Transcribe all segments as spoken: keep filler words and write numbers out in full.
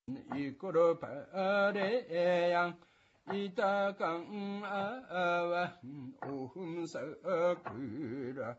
이끌어 바래양 이따강 아와 오흠사그라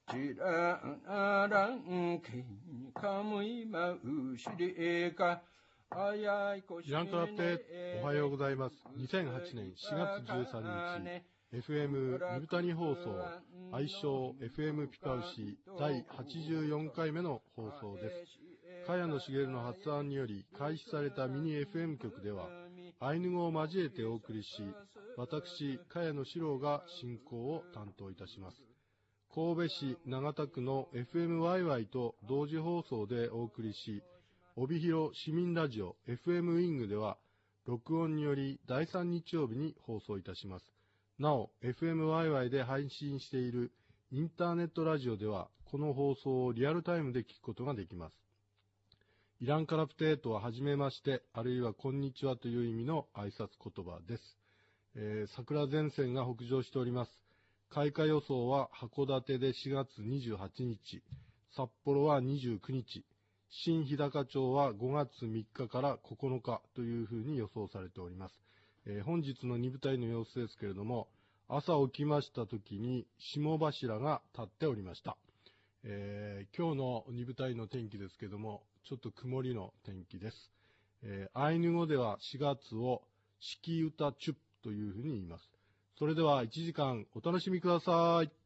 지라랑 카무이 마우시리가 イラントラっておはようございます。にせんはちねんしがつじゅうさんにち、エフエム ニブタニ放送、愛称 エフエム ピカウシだいはちじゅうよんかいめの放送です。茅野茂の発案により開始されたミニ エフエム 局では、アイヌ語を交えてお送りし、私、茅野史郎が進行を担当いたします。神戸市長田区の エフエムワイワイ と同時放送でお送りし、帯広市民ラジオ エフエム ウィングでは、録音によりだいさん日曜日に放送いたします。なお、エフエムワイワイ で配信しているインターネットラジオでは、この放送をリアルタイムで聞くことができます。イランカラプテーとははじめまして、あるいはこんにちはという意味の挨拶言葉です。えー、桜前線が北上しております。開花予想は函館でしがつにじゅうはちにち、札幌はにじゅうくにち、新日高町はごがつみっかからここのかというふうに予想されております。えー、本日の二部隊の様子ですけれども、朝起きました時に霜柱が立っておりました。えー、今日の二部隊の天気ですけれども、ちょっと曇りの天気です。えー、アイヌ語ではしがつを四季歌チュッというふうに言います。それではいちじかんお楽しみください。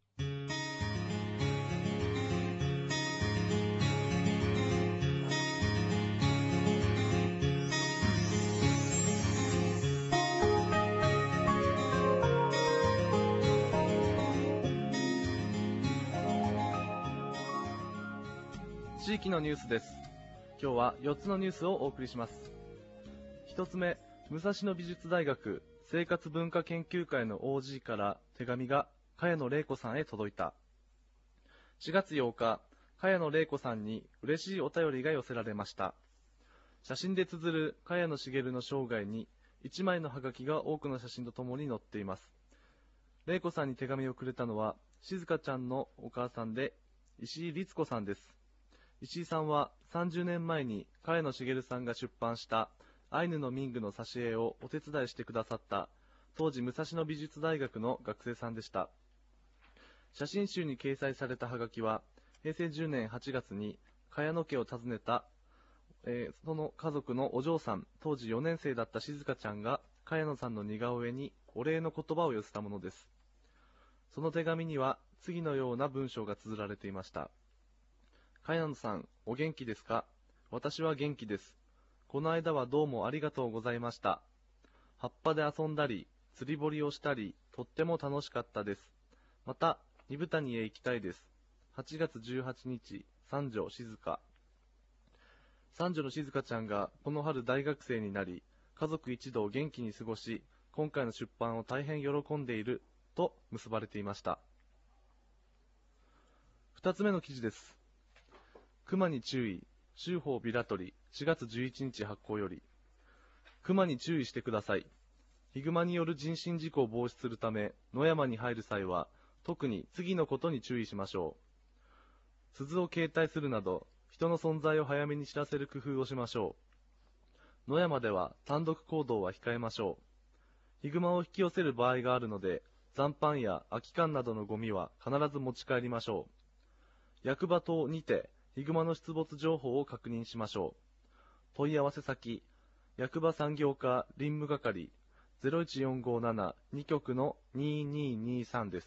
地域のニュースです。今日はよっつのニュースをお送りします。ひとつめ、武蔵野美術大学生活文化研究会の オージー から手紙が茅野玲子さんへ届いた。しがつようか、茅野玲子さんに嬉しいお便りが寄せられました。写真で綴る茅野茂の生涯にいちまいのハガキが多くの写真とともに載っています。玲子さんに手紙をくれたのは静香ちゃんのお母さんで石井律子さんです。石井さんはさんじゅうねんまえに茅野茂さんが出版したアイヌの民具の挿絵をお手伝いしてくださった当時武蔵野美術大学の学生さんでした。写真集に掲載されたハガキはへいせいじゅうねんはちがつに茅野家を訪ねた、えー、その家族のお嬢さん、当時よねんせいだった静香ちゃんが茅野さんの似顔絵にお礼の言葉を寄せたものです。その手紙には次のような文章が綴られていました。茅野さん、お元気ですか？私は元気です。この間はどうもありがとうございました。葉っぱで遊んだり、釣り堀をしたり、とっても楽しかったです。また、二部谷へ行きたいです。はちがつじゅうはちにち、三女静香。三女の静香ちゃんがこの春大学生になり、家族一同元気に過ごし、今回の出版を大変喜んでいると結ばれていました。二つ目の記事です。熊に注意、州法ビラ取り、しがつじゅういちにち発行より、熊に注意してください。ヒグマによる人身事故を防止するため、野山に入る際は、特に次のことに注意しましょう。鈴を携帯するなど、人の存在を早めに知らせる工夫をしましょう。野山では単独行動は控えましょう。ヒグマを引き寄せる場合があるので、残飯や空き缶などのゴミは必ず持ち帰りましょう。役場等にて、ヒグマの出没情報を確認しましょう。問い合わせ先、役場産業課林務係 ゼロいちよんごなな にきょくのにににさんです。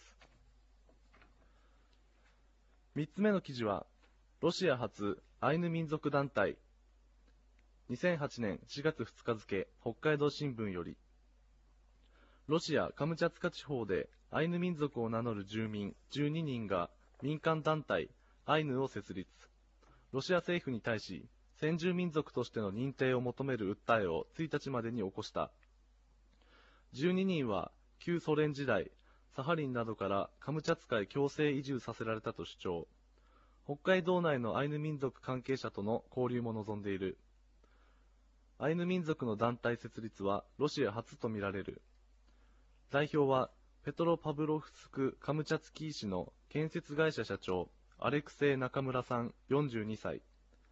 みっつめの記事は、ロシア発アイヌ民族団体にせんはちねんしがつふつか付、北海道新聞より、ロシア・カムチャツカ地方でアイヌ民族を名乗る住民じゅうににんが民間団体アイヌを設立。ロシア政府に対し、先住民族としての認定を求める訴えをついたちまでに起こした。じゅうににんは、旧ソ連時代、サハリンなどからカムチャツカへ強制移住させられたと主張。北海道内のアイヌ民族関係者との交流も望んでいる。アイヌ民族の団体設立はロシア初とみられる。代表は、ペトロパブロフスク・カムチャツキー市の建設会社社長、アレクセイ中村さんよんじゅうにさい。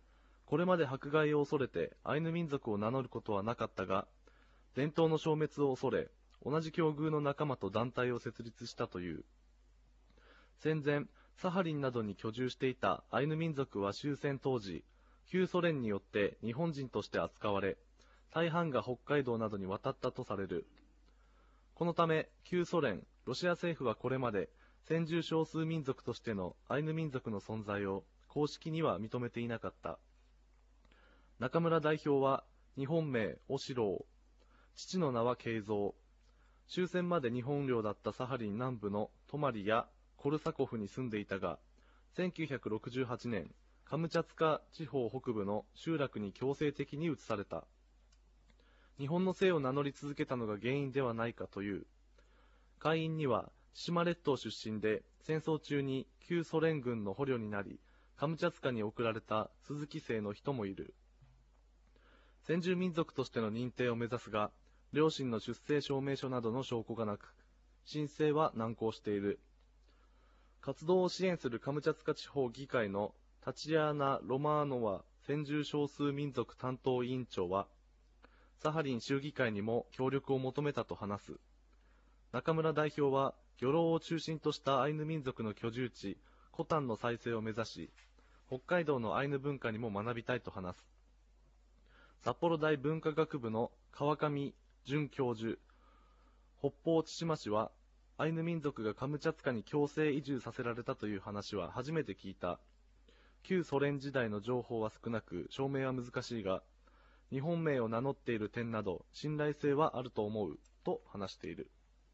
これまで迫害を恐れてアイヌ民族を名乗ることはなかったが、伝統の消滅を恐れ、同じ境遇の仲間と団体を設立したという。戦前、サハリンなどに居住していたアイヌ民族は終戦当時、旧ソ連によって日本人として扱われ、大半が北海道などに渡ったとされる。このため、旧ソ連、ロシア政府はこれまで、先住少数民族としてのアイヌ民族の存在を公式には認めていなかった。中村代表は、日本名、オシロー、父の名は慶三。終戦まで日本領だったサハリン南部のトマリやコルサコフに住んでいたが、せんきゅうひゃくろくじゅうはちねん、カムチャツカ地方北部の集落に強制的に移された。日本の姓を名乗り続けたのが原因ではないかという。会員には、千島列島出身で戦争中に旧ソ連軍の捕虜になり、カムチャツカに送られた鈴木姓の人もいる。先住民族としての認定を目指すが、両親の出生証明書などの証拠がなく、申請は難航している。活動を支援するカムチャツカ地方議会のタチアーナ・ロマーノワ先住少数民族担当委員長は、サハリン州議会にも協力を求めたと話す。中村代表は、漁労を中心としたアイヌ民族の居住地、コタンの再生を目指し、北海道のアイヌ文化にも学びたいと話す。札幌大文化学部の川上准教授、北方千島氏は、アイヌ民族がカムチャツカに強制移住させられたという話は初めて聞いた。旧ソ連時代の情報は少なく、証明は難しいが、日本名を名乗っている点など、信頼性はあると思う、と話している。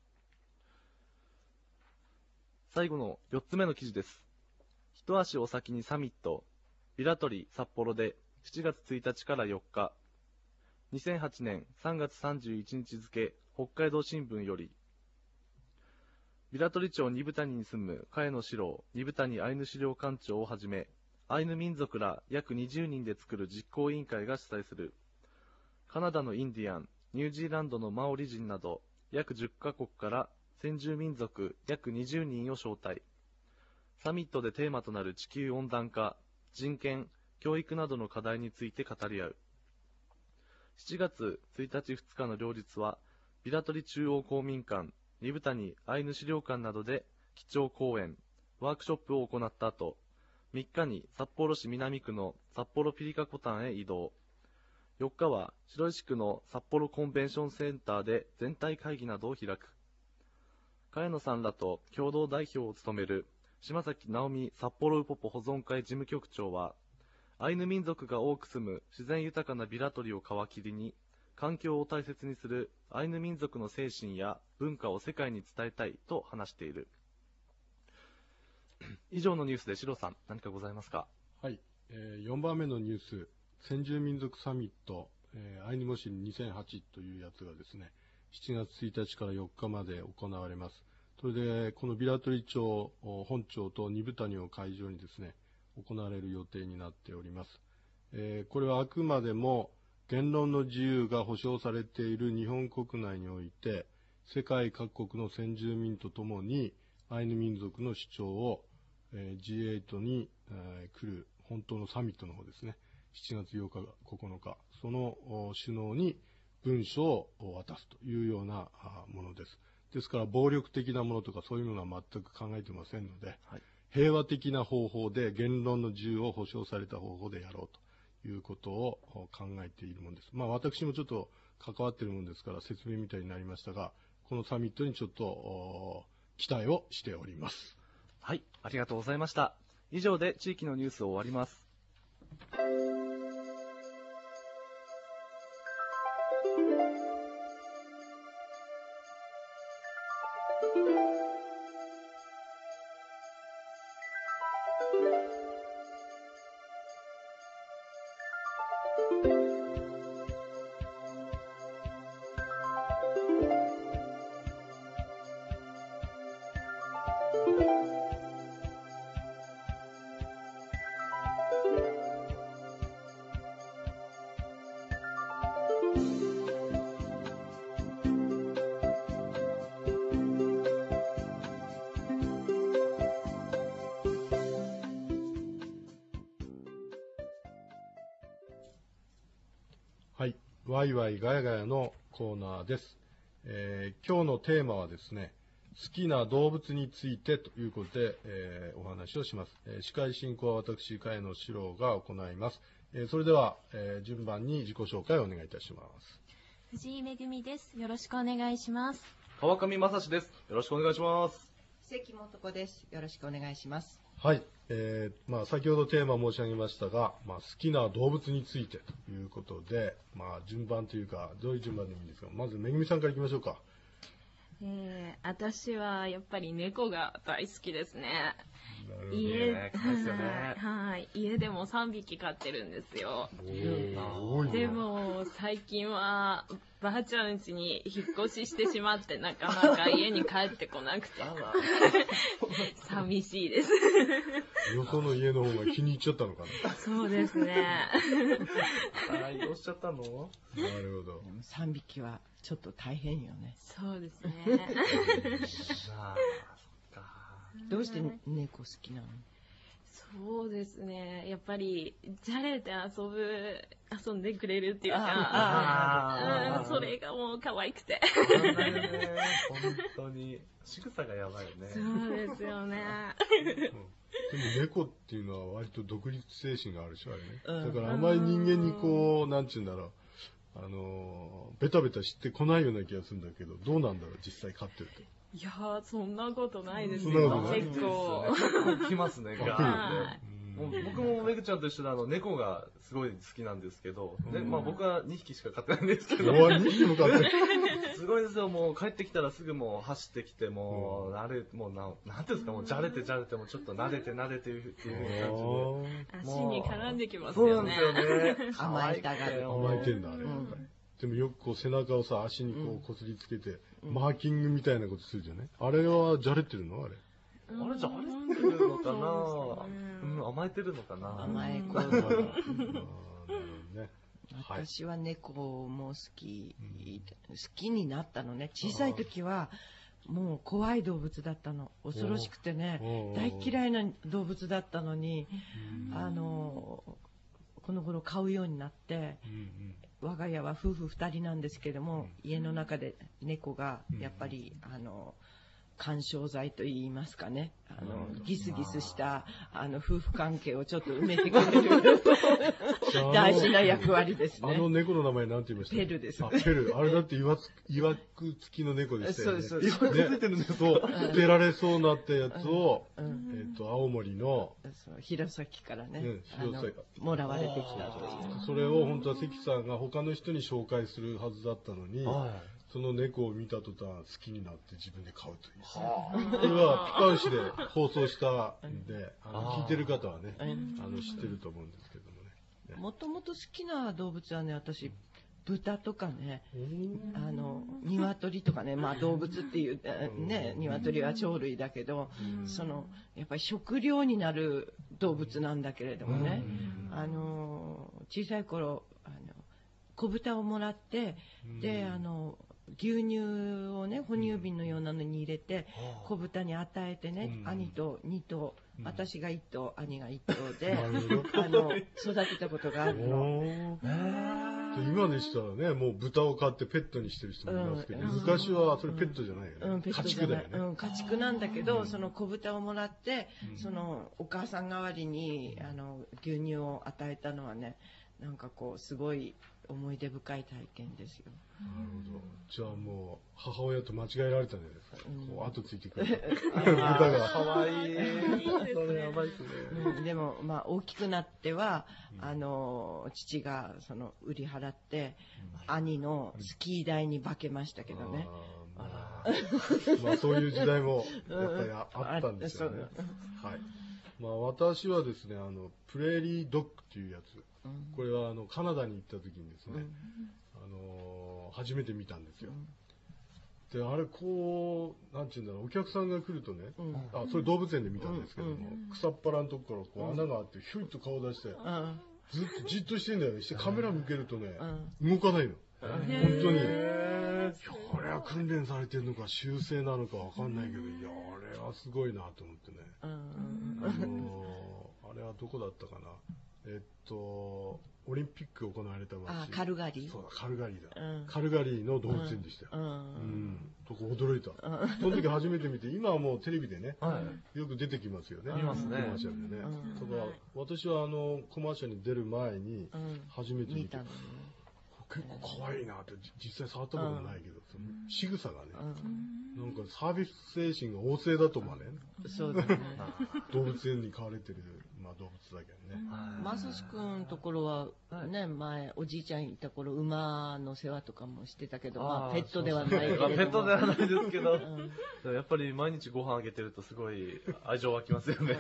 最後のよっつめの記事です。一足お先にサミット、ビラトリ札幌でしちがつついたちからよっか、にせんはちねんさんがつさんじゅういちにち付、北海道新聞より、ビラトリ町二部谷に住む茅野史郎二部谷アイヌ資料館長をはじめ、アイヌ民族ら約にじゅうにんで作る実行委員会が主催する、カナダのインディアン、ニュージーランドのマオリ人など約じゅっかこくから先住民族約にじゅうにんを招待。サミットでテーマとなる地球温暖化、人権、教育などの課題について語り合う。しちがつついたちふつかの両日は、ビラトリ中央公民館、二部谷アイヌ資料館などで基調講演、ワークショップを行った後、みっかに札幌市南区の札幌ピリカコタンへ移動。よっかは白石区の札幌コンベンションセンターで全体会議などを開く。茅野さんらと共同代表を務める島崎直美札幌ウポポ保存会事務局長は、アイヌ民族が多く住む自然豊かなビラトリを皮切りに、環境を大切にするアイヌ民族の精神や文化を世界に伝えたいと話している。以上のニュースでシロさん、何かございますか？ はい、えー、よんばんめのニュース、先住民族サミット、えー、アイヌモシンにせんはちというやつがですね、しちがつついたちからよっかまで行われます。それで、このビラトリ町本町と二部谷を会場にですね、行われる予定になっております。えー、これはあくまでも言論の自由が保障されている日本国内において、世界各国の先住民とともにアイヌ民族の主張を、えー、ジーエイト に、えー、来る本当のサミットの方ですね、しちがつようか、ここのか、その首脳に文書を渡すというようなものです。ですから、暴力的なものとかそういうものは全く考えてませんので、はい、平和的な方法で言論の自由を保障された方法でやろうということを考えているものです。まあ、私もちょっと関わっているものですから説明みたいになりましたが、このサミットにちょっと期待をしております。 はい、ありがとうございました。以上で地域のニュースを終わります。 はい。ワイワイガヤガヤのコーナーです。えー、今日のテーマはですね、好きな動物についてということで、えー、お話をします。えー、司会進行は私、茅野史郎が行います。えー、それでは、えー、順番に自己紹介をお願いいたします。 藤井めぐみです。よろしくお願いします。 川上正史です。よろしくお願いします。 関本子です。よろしくお願いします。 はい。えー、まあ、先ほどテーマ申し上げましたが、まあ、好きな動物についてということで、まあ、順番というか、どういう順番でもいいんですが、まずめぐみさんからいきましょうか。 えー、私はやっぱり猫が大好きですね。 家、ね、 はい、家でもさんびき飼ってるんですよ。でも最近はばあちゃん家に引っ越ししてしまってなかなか家に帰ってこなくて寂しいです。 よその家の方が気に入っちゃったのかな。 そうですね。 あ、移動しちゃったの？なるほど。 さんびきはちょっと大変よね。 そうですね。 どうして猫好きなの？ そうですね。やっぱりじゃれて遊ぶ遊んでくれるっていうか、うん、それがもう可愛くて。 本当に仕草がやばいよね。 そうですよね。 でも猫っていうのは割と独立精神があるでしょ、あれね。だからあまり人間にこう、なんちゅうんだろう。あのベタベタ知ってこないような気がするんだけど、どうなんだろう、実際飼ってると。 いやー、そんなことないですよ。 結構。 結構来ますね、ガーね。もう僕もめぐちゃんと一緒であの猫がすごい好きなんですけど、でまあ、僕はにひきしか飼ってないんですけど、 にひきも飼ってすごいですよ。もう帰ってきたらすぐもう走ってきて、もう慣れ、もうな、なんていうんですか、もうじゃれてじゃれてもちょっと撫でて撫でてっていう感じで。足に絡んできますよね。 そうなんですよね。 甘えたがる。 甘えてんだ、あれ。でもよくこう背中をさ、足にこうこすりつけて、マーキングみたいなことするじゃない？あれはじゃれてるのあれ。 あれじゃれてるのかな、うん、甘えてるのかな。 甘え子。私は猫も好き、好きになったのね。小さい時はもう怖い動物だったの。恐ろしくてね、大嫌いな動物だったのに、あのこの頃飼うようになって、我が家は夫婦ふたりなんですけども、家の中で猫がやっぱりあの緩衝材といいますかね、あのギスギスしたあの夫婦関係をちょっと埋めてくれる大事な役割ですね。 あの猫の名前なんて言いました？ ペルです。 あ、ペル。あれだっていわくつきの猫でしたよね。 そうですそうです。 いわくついてる猫を捨てられそうなったやつを、えっと青森の弘前からね、 弘前もらわれてきたという。 それを本当は関さんが他の人に紹介するはずだったのに。その猫を見た途端好きになって自分で飼うという。これはピカウシで放送したんで、あの聞いてる方はね、あの知ってると思うんですけどもね。 もともと好きな動物はね、私豚とかね、あの鶏とかね、まあ動物っていうね、鶏は鳥類だけど、そのやっぱり食料になる動物なんだけれどもね、あの小さい頃あの子豚をもらって、であの牛乳をね、哺乳瓶のようなのに入れて、子豚に与えてね、兄とに頭、私がいっ頭、兄がいっ頭で、あの、育てたことがあるの。 今でしたらね、もう豚を飼ってペットにしてる人もいますけど、昔はそれペットじゃないよね。家畜だよね。 うん、家畜なんだけど、その子豚をもらって、そのお母さん代わりに、あの、牛乳を与えたのはね、なんかこう、すごい思い出深い体験ですよ。 なるほど。じゃあもう母親と間違えられたんじゃないですか。こう後ついてくる。 豚が可愛い。それやばいですね。でもまあ大きくなってはあの父がその売り払って兄のスキー代に化けましたけどね。 まあそういう時代もやっぱりあったんですよね。はい。まあ私はですね、あのプレーリードッグっていうやつ。これはあのカナダに行った時にですね。あのー、初めて見たんですよ。で、あれこう、なんていうんだろう、お客さんが来るとね、うん、あ、それ動物園で見たんですけども、うん、草っぱらのとこからこう穴があって、ひょいっと顔出して、うん、ずっとじっとしてんだよね。してカメラ向けるとね、うん、動かないの。本当に。これは訓練されてるのか、習性なのかわかんないけど、いや、あれはすごいなと思ってね。あのー、あれはどこだったかな。えっと、 オリンピック行われた街。 あ、カルガリー。 そうだ、カルガリーだ。 うん、 カルガリーの動物園でしたよ。 うん。うん。 うん。とこ驚いた。その時初めて見て、今はもうテレビでね、 はよく出てきますよね。 見ますねコマーシャルでね。 うんただ、私はあの、コマーシャルに出る前に、 うん。 初めて見て見たのね。 結構可愛いなって、じ実際触ったこともないけど、その仕草がね、 うん。 なんかサービス精神が旺盛だと思うね。 そうだね。 動物園に飼われてる、まあ、動物だけどね。 まさしくんのところは、ね、前、おじいちゃんいた頃、馬の世話とかもしてたけど、まあ、ペットではないけれども。 ペットではないですけど、 うん、 でもやっぱり毎日ご飯あげてるとすごい愛情湧きますよね。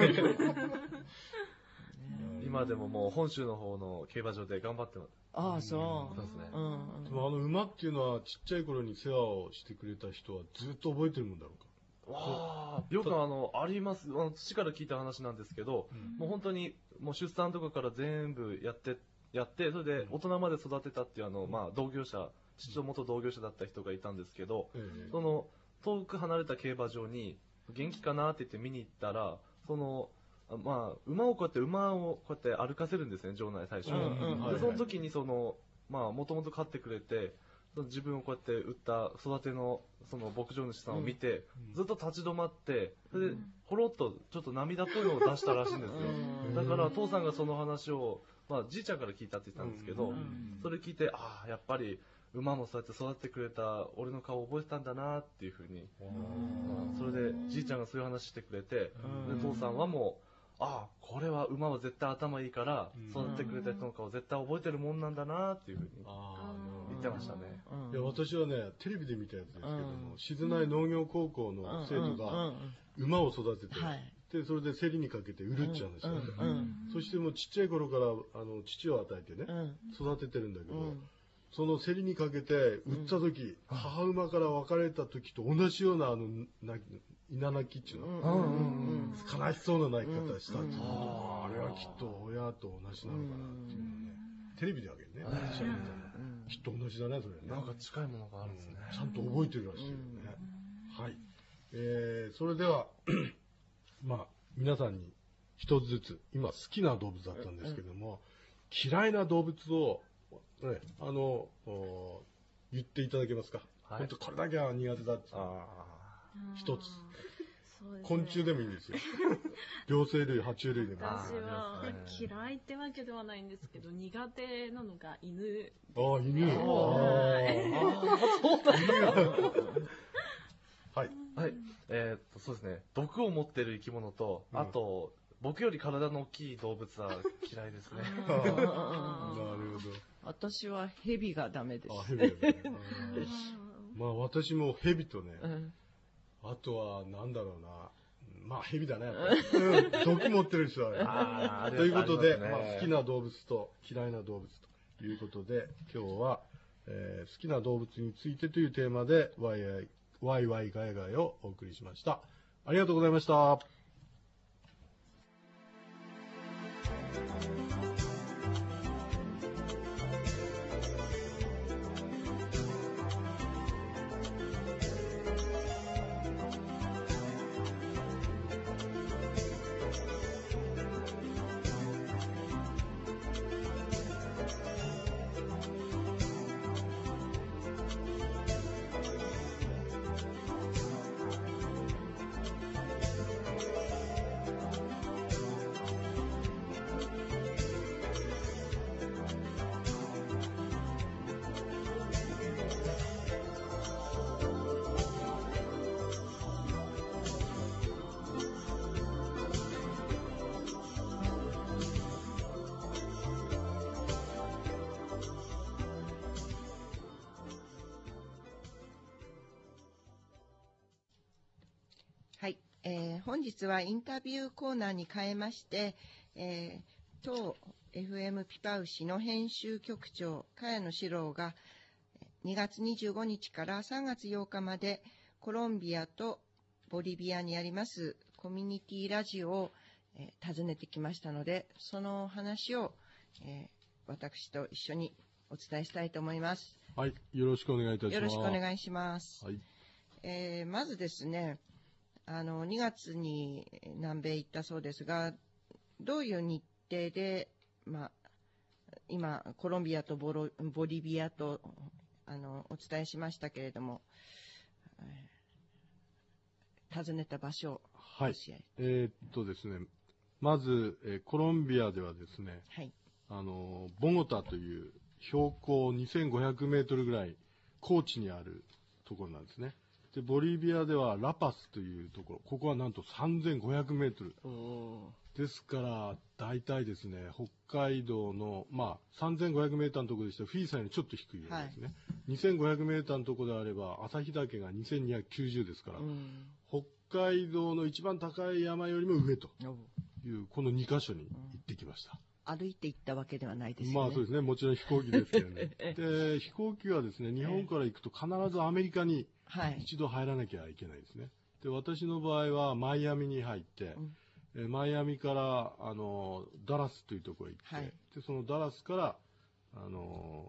今でももう本州の方の競馬場で頑張ってます。 ああ、そう。 そうですね。 うん。 でもあの馬っていうのは、ちっちゃい頃に世話をしてくれた人はずっと覚えてるもんだろうか。 わあ、よくあの、あります。あの父から聞いた話なんですけど、 うんもう本当に、もう出産とかから全部やって、やって、それで大人まで育てたっていうあの、まあ、同業者、父と元同業者だった人がいたんですけど、 ええその、遠く離れた競馬場に、元気かなって言って見に行ったら、その、あまあ、馬をこうやって、馬をこうやって歩かせるんですね、場内最初。 うんうんはいで、その時にその、まあ、もともと飼ってくれて、その自分をこうやって売った育ての、その牧場主さんを見て、ずっと立ち止まって、それで、ほろっとちょっと涙っぽいのを出したらしいんですよ。 うんだから、父さんがその話を、まあ、じいちゃんから聞いたって言ったんですけど、 うんそれ聞いて、ああ、やっぱり、馬もそうやって育ててくれた俺の顔を覚えてたんだなっていうふうに、うんそれでじいちゃんがそういう話してくれて、 うんで父さんはもう、ああ、これは馬は絶対頭いいから、育ててくれた人の顔を絶対覚えてるもんなんだなっていうふうにあー言ってましたね。 うんいや私はね、テレビで見たやつですけども、 うん静内農業高校の生徒が馬を育てて、 はい。 でそれで競りにかけて売るっちゃうんですよ、 うんうんそしてもうちっちゃい頃からあの乳を与えてね、 うん育ててるんだけど、 うんその競りにかけて売った時、母馬から別れた時と同じようなあのな稲泣きっていうの、 うんうんうん悲しそうな泣き方したっていう、 うんあああれはきっと親と同じなのかなっていうのね、テレビでわけね、喋ったらきっと同じだねそれね、 なんか近いものがあるんですね。 ちゃんと覚えてるらしいよね。はい。えー、それでは、まあ、皆さんに一つずつ、今好きな動物だったんですけども、嫌いな動物を、ね、あの、お言っていただけますか。 はい本当これだけは苦手だって。 あ一つそうですね昆虫でもいいんですよ。両生類、爬虫類でもいい。あ私はありますね嫌いってわけではないんですけど、苦手なのが犬。 あ、犬。ああ、はい。 あ、はい。えーっと、そうですね。毒を持ってる生き物と、 うんあと、僕より体の大きい動物は嫌いですね。 なるほど。 私は蛇がダメです。 あ、ヘビだね。うんまあ私もヘビとね、 うんあとは、なんだろうな。まあ、ヘビだね。やっぱりうん毒持ってる人はね。 あーということで、 ありますねまあ、好きな動物と嫌いな動物ということで、今日は、えー好きな動物についてというテーマで、ワイワイ、ワイワイガヤガヤをお送りしました。ありがとうございました。 はい、えー本日はインタビューコーナーに変えまして、えー当 エフエム ピパウシの編集局長、茅野史郎がにがつにじゅうごにちからさんがつようかまでコロンビアとボリビアにありますコミュニティラジオを、えー訪ねてきましたので、その話を、えー私と一緒にお伝えしたいと思います。 はい。よろしくお願いいたします。 よろしくおい願いします。 はい。 えーまずですね、あのにがつに南米行ったそうですが、どういう日程で、まあ、 今、コロンビアとボロボリビアとあのお伝えしましたけれども、訪ねた場所を教え、 はい、えー、っとですね、まず、えー、コロンビアではですね、 はい、 あのボゴタという標高にせんごひゃくメートルぐらい高地にあるところなんですね。で、ボリビアではラパスというところ、ここはなんとさんぜんごひゃくメートル。ですから、大体ですね、北海道の、まあ、さんぜんごひゃくメーターのところでしたら、富士山よりちょっと低いようですね。はい、にせんごひゃくメーターのところであれば、旭岳がにせんにひゃくきゅうじゅうですから、北海道の一番高い山よりも上という、このにカ所に行ってきました。 歩いて行ったわけではないですよね。 まあそうですね、もちろん飛行機ですけどね。で、飛行機はですね、日本から行くと必ずアメリカに一度入らなきゃいけないですね。で、私の場合はマイアミに入って、うん、マイアミからあのダラスというところへ行って、はい、でそのダラスからあの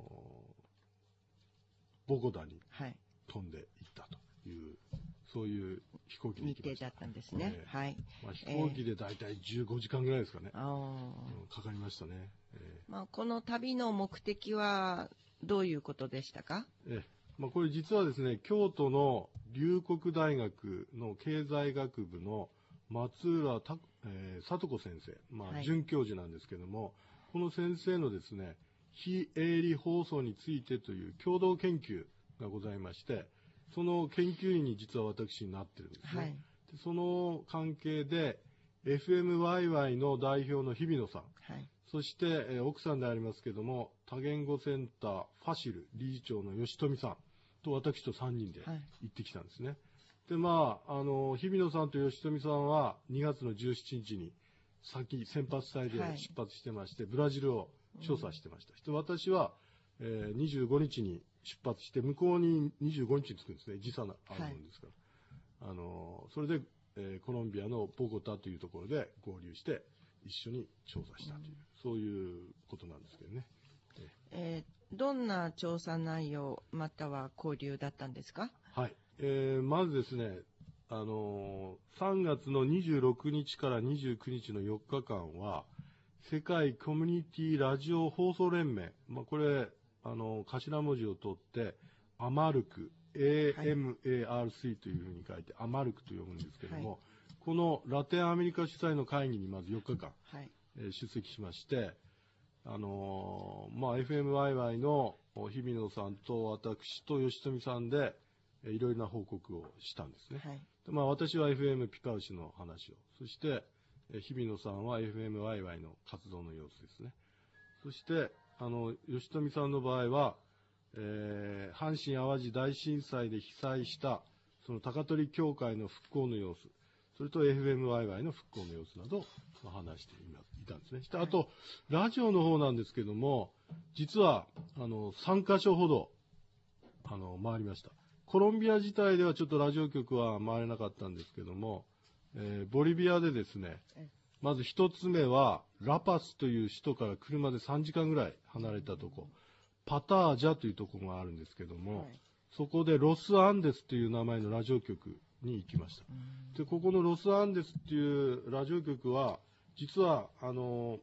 ボゴタに飛んで行ったという、はい、そういう飛行機で行きました。 日程だったんですね。えー、はい。 まあ、飛行機でだいたいじゅうごじかんぐらいですかね。えーうん、かかりましたね。えーまあ、この旅の目的はどういうことでしたか？ えーまあ、これ実はですね、京都の龍谷大学の経済学部の松浦た、えー、聡子先生、まあ、准教授なんですけども、はい、この先生のですね、非営利放送についてという共同研究がございまして、その研究員に実は私になってるんですね。はい、でその関係で エフエムワイワイ の代表の日比野さん、はい、そして、えー、奥さんでありますけども多言語センターファシル理事長の吉富さんと私とさんにんで行ってきたんですね。はい、でまああの日比野さんと吉富さんはにがつのじゅうしちにちに先先発隊で出発してまして、はい、ブラジルを調査してました。うん、で私は、えー、にじゅうごにちに出発して、向こうににじゅうごにちに着くんですね。時差があるもんですから。はい、あの、それで、えー、コロンビアのボゴタというところで合流して、一緒に調査したという、うん、そういうことなんですけどね。 えー、どんな調査内容、または交流だったんですか？ はい。えー、まずですね、あのー、さんがつのにじゅうろくにちからにじゅうくにちのよっかかんは、世界コミュニティラジオ放送連盟、まあ、これ、あの、頭文字を取って、アマルク、エーエムエーアールシー というふうに書いて、アマルクと読むんですけども、はい、このラテンアメリカ主催の会議にまずよっかかん、はい、えー、出席しまして、あのー、まあ、エフエムワイワイ の日比野さんと私と吉富さんで、えー、いろいろな報告をしたんですね。はい、でまあ、私は エフエム ピカウシの話を、そして、えー、日比野さんは エフエムワイワイ の活動の様子ですね。そして、あの、吉富さんの場合は、えー、阪神淡路大震災で被災した、その高取協会の復興の様子、それと エフエムワイワイ の復興の様子などを話していたんですね。あと、ラジオの方なんですけども、実は、あの、さんかしょほど、あの、回りました。コロンビア自体ではちょっとラジオ局は回れなかったんですけども、えー、ボリビアでですね、まず一つ目は、ラパスという首都から車でさんじかんぐらい離れたとこ、パタージャというところがあるんですけども、はい、そこでロスアンデスという名前のラジオ局に行きました。で、ここのロスアンデスっていうラジオ局は、実は、あの、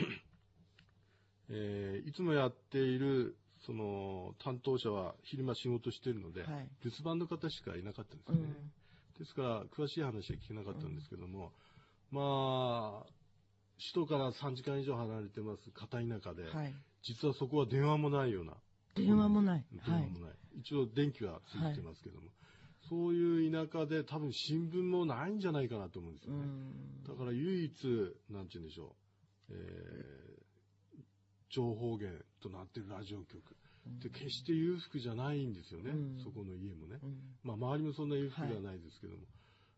えー、いつもやっている、その、担当者は昼間仕事しているので、はい、留守番の方しかいなかったんですよね。うん、ですから、詳しい話は聞けなかったんですけども、うん、まあ、首都からさんじかん以上離れてます片田舎で、はい、実はそこは電話もないような。 電話もない。 電話もない。はい、一応電気はついてますけども、はい、そういう田舎で多分新聞もないんじゃないかなと思うんですよね。だから唯一、なんて言うんでしょう、えー、情報源となっているラジオ局。で決して裕福じゃないんですよね、そこの家もね。まあ周りもそんな裕福ではないですけども。はい、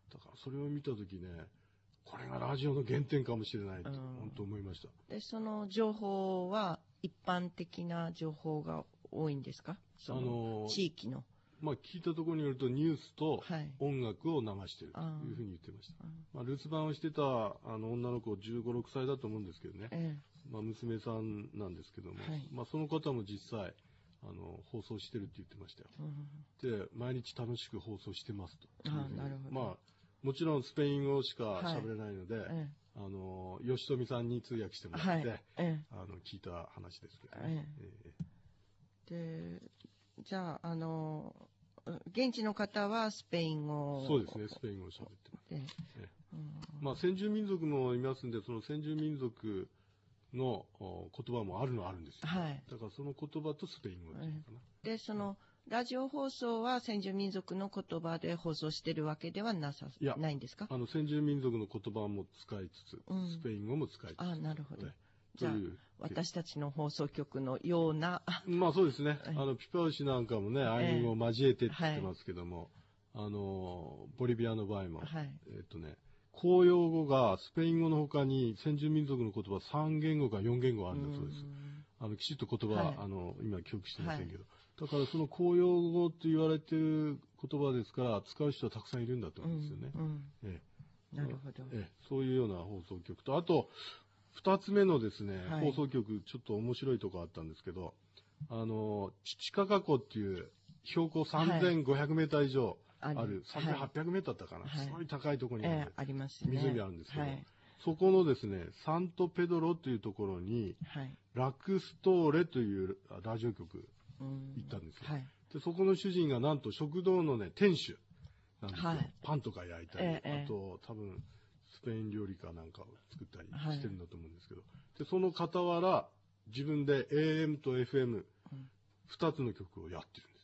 だからそれを見たときね、これがラジオの原点かもしれないと、本当思いました。 で、その情報は一般的な情報が多いんですか？その地域の。 まあ聞いたところによるとニュースと音楽を流しているというふうに言ってました。はい、まあ留守番をしてたあの女の子じゅうご、ろくさいだと思うんですけどね。ええ、まあ娘さんなんですけども、はい、まあその方も実際あの放送してるって言ってましたよ。うん、で、毎日楽しく放送してますと。 ああ、なるほど。 まあもちろんスペイン語しか喋れないので、はい、 あの吉富さんに通訳してもらって、 はいええ、 あの聞いた話ですけどね。 ええ、でじゃあ、あの現地の方はスペイン語を。 そうですね、スペイン語を喋ってます。 でええうん、 まあ、先住民族もいますんで、その先住民族の言葉もあるのはあるんですよ。 はい、 だからその言葉とスペイン語っていうのかな。 で、その、ラジオ放送は先住民族の言葉で放送してるわけではなさ、 いやないんですか？ あの、先住民族の言葉も使いつつ、 うん、 スペイン語も使いつつ。 あ、なるほど。 ね、 じゃあ、私たちの放送局のような。 まあそうですね。あの、ピパウシなんかもね、アイヌ語を交えてって言ってますけども、えーはい、あの、ボリビアの場合も、はい、えっとね、公用語がスペイン語の他に先住民族の言葉さん言語かよん言語あるんだそうです。あの、きちっと言葉、はい、あの、今記憶してませんけど。はい、だからその公用語と言われてる言葉ですから、使う人はたくさんいるんだと思うんですよね。 うんうんええ、 なるほど、 ええ。そういうような放送局と、あと、二つ目のですね、はい、放送局、ちょっと面白いとこあったんですけど、あの、チチカカ湖っていう標高さんぜんごひゃくメーター以上ある、はい、さんぜんはっぴゃくメーターだったかな、はい、すごい高いところにある、 えー、ありますね、 湖あるんですけど、はい、そこのですね、サントペドロというところに、はい、ラクストーレというラジオ局行ったんですよ。はい、でそこの主人がなんと食堂のね、店主なんですよ。はい、パンとか焼いたり、えー、あと多分スペイン料理かなんかを作ったりしてるんだと思うんですけど、はい、でその傍ら自分で エーエム と エフエム二、うん、つの曲をやってるんです。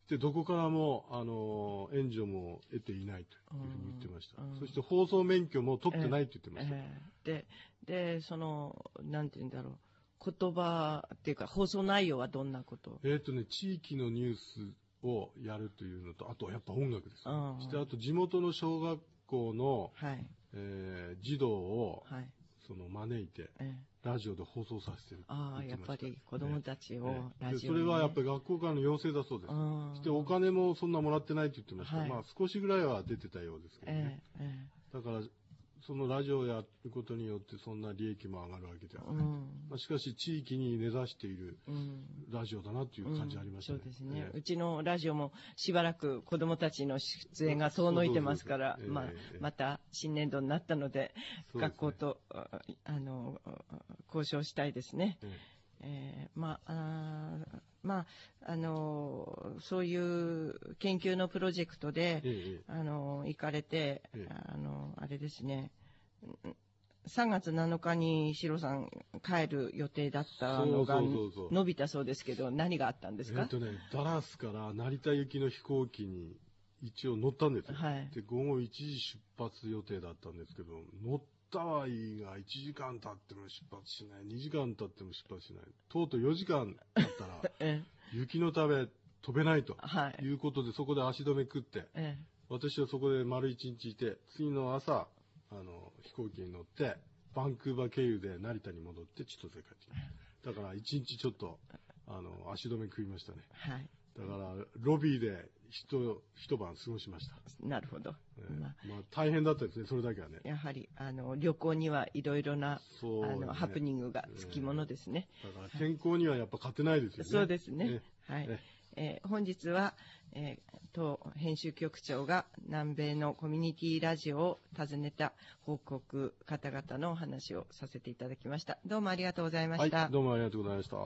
でどこからもあの援助も得ていないというふうに言ってました。うん、そして放送免許も取ってないって言ってました。 えーえー、ででそのなんて言うんだろう、言葉っていうか放送内容はどんなこと？ えっとね地域のニュースをやるというのと、あとやっぱ音楽です、ね。うん、そしてあと地元の小学校の、はいえー、児童を、はい、その招いて、えー、ラジオで放送させてる。 ああ、やっぱり子供たちをラジオで、ね、それはやっぱり学校からの要請だそうです。そしてお金もそんなもらってないって言ってました。はい、まあ少しぐらいは出てたようですけどね。えーえー、だからそのラジオをやることによってそんな利益も上がるわけではない。うんまあ、しかし地域に根ざしているラジオだなという感じありましたね。 うんうん、そうですね、えー。うちのラジオもしばらく子どもたちの出演が遠のいてますから、まあ、また新年度になったので、でね、学校とあの交渉したいですね。えーえー、まあ、あまあ、あのそういう研究のプロジェクトで、ええ、あの行かれて、ええ、あのあれですね、さんがつなのかにシロさん帰る予定だったのが伸びたそうですけど、何があったんですか？ えっとね、ダラスから成田行きの飛行機に一応乗ったんですよ。はい、で午後いちじ出発予定だったんですけど、乗ったはいいがいちじかん経っても出発しない、にじかん経っても出発しない、とうとうよじかん経ったら雪のため飛べないということで、そこで足止め食って、ええ、私はそこで丸一日いて、次の朝あの飛行機に乗ってバンクーバー経由で成田に戻って千歳帰ってきた。だから一日ちょっとあの足止め食いましたね。はい、だからロビーで一一晩過ごしました。 なるほど。 えーまあまあ、大変だったですね、それだけはね。 やはりあの旅行にはいろいろな、ね、あのハプニングがつきものですね。 えー、だから天候にはやっぱ勝てないですよね。 そうですね。ねはい。ねえー、本日は、えー、当編集局長が南米のコミュニティラジオを訪ねた報告方々のお話をさせていただきました。どうもありがとうございました。 はい、どうもありがとうございました。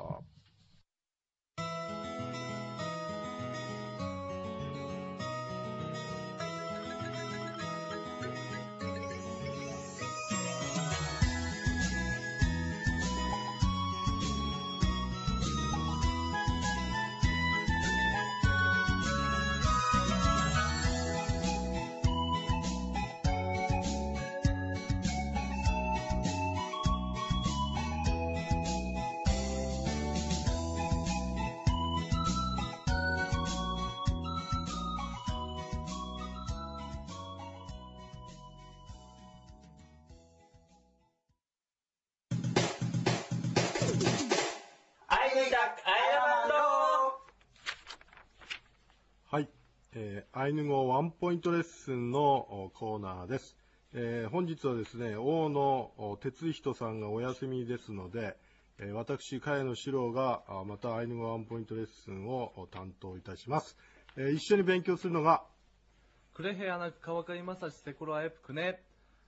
はい、えー、アイヌ語ワンポイントレッスンのコーナーです。えー、本日はですね、大野哲人さんがお休みですので、えー、私、茅野史郎がまたアイヌ語ワンポイントレッスンを担当いたします。えー、一緒に勉強するのが、 クレヘアナクカワカイマサシセコロアエプクネ、